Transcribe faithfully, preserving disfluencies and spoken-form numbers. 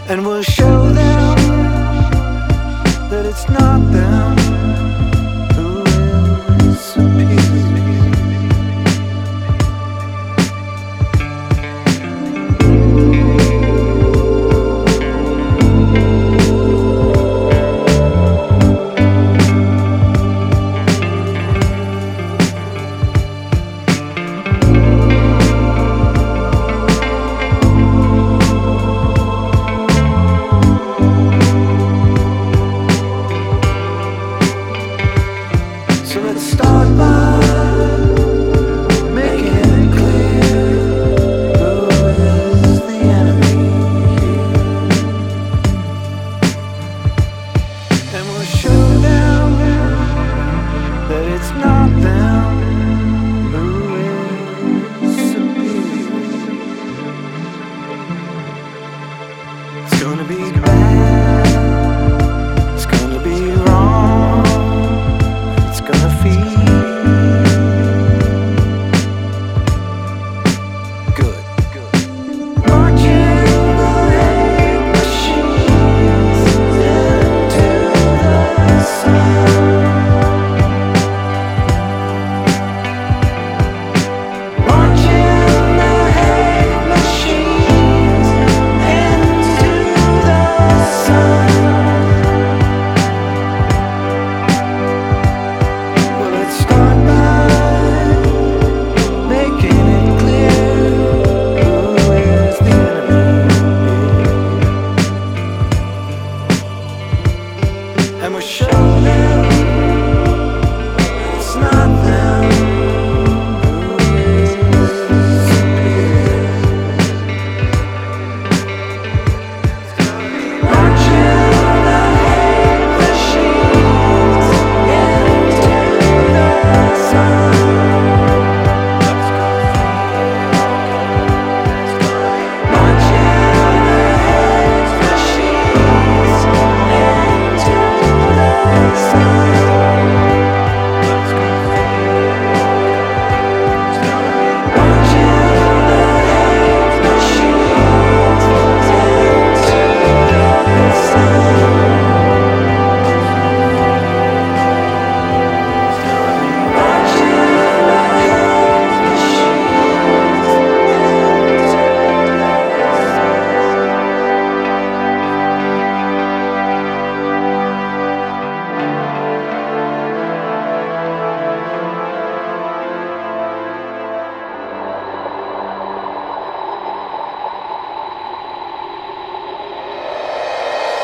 and we'll show them that it's not them who is superior. So let's start by making it clear who is the enemy here. And we'll show them that it's not them who is superior. It's gonna be bad, it's gonna be wrong, it's gonna feel